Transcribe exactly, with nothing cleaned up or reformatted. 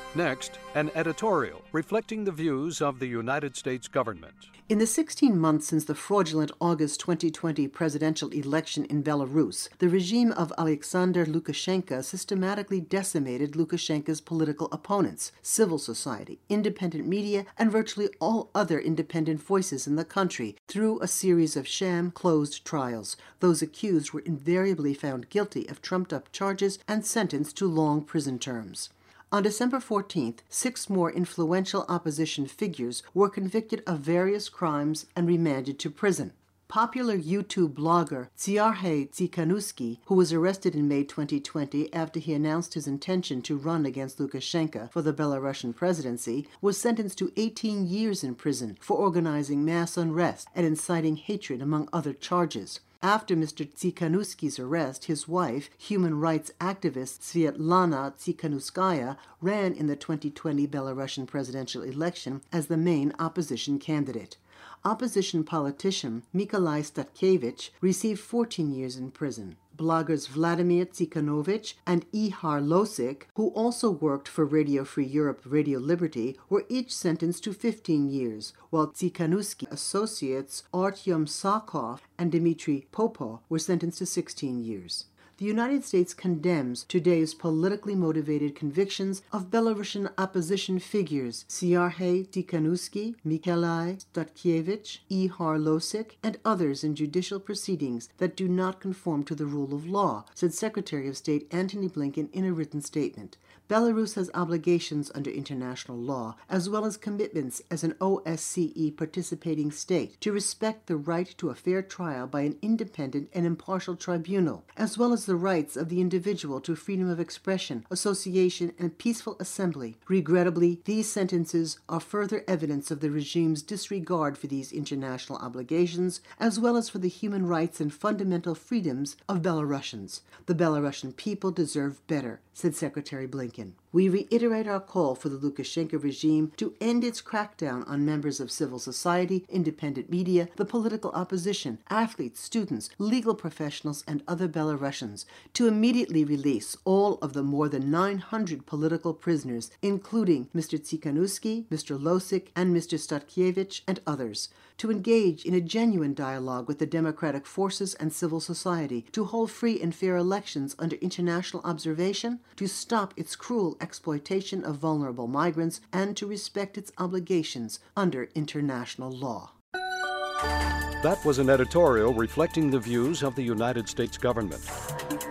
Next, an editorial reflecting the views of the United States government. In the sixteen months since the fraudulent August twenty twenty presidential election in Belarus, the regime of Alexander Lukashenko systematically decimated Lukashenko's political opponents, civil society, independent media, and virtually all other independent voices in the country through a series of sham, closed trials. Those accused were invariably found guilty of trumped-up charges and sentenced to long prison terms. On December fourteenth, six more influential opposition figures were convicted of various crimes and remanded to prison. Popular YouTube blogger Tsiarhe Tsikhanouski, who was arrested in May twenty twenty after he announced his intention to run against Lukashenko for the Belarusian presidency, was sentenced to eighteen years in prison for organizing mass unrest and inciting hatred, among other charges. After Mister Tsikhanouski's arrest, his wife, human rights activist Svetlana Tsikhanouskaya, ran in the twenty twenty Belarusian presidential election as the main opposition candidate. Opposition politician Mikolai Statkevich received fourteen years in prison. Bloggers Vladimir Tsikhanovich and Ihar Losik, who also worked for Radio Free Europe Radio Liberty, were each sentenced to fifteen years, while Tsikhanouski associates Artyom Sakov and Dmitry Popov were sentenced to sixteen years. The United States condemns today's politically motivated convictions of Belarusian opposition figures Tsiarhe Tsikhanouski, Mikolai Statkevich, Ihar Losik, and others in judicial proceedings that do not conform to the rule of law, said Secretary of State Antony Blinken in a written statement. Belarus has obligations under international law, as well as commitments as an O S C E participating state, to respect the right to a fair trial by an independent and impartial tribunal, as well as the rights of the individual to freedom of expression, association, and peaceful assembly. Regrettably, these sentences are further evidence of the regime's disregard for these international obligations, as well as for the human rights and fundamental freedoms of Belarusians. The Belarusian people deserve better, said Secretary Blinken. We reiterate our call for the Lukashenko regime to end its crackdown on members of civil society, independent media, the political opposition, athletes, students, legal professionals, and other Belarusians, to immediately release all of the more than nine hundred political prisoners, including Mister Tsikhanouski, Mister Losik, and Mister Statkevich, and others, to engage in a genuine dialogue with the democratic forces and civil society, to hold free and fair elections under international observation, to stop its cruel exploitation of vulnerable migrants, and to respect its obligations under international law. That was an editorial reflecting the views of the United States government.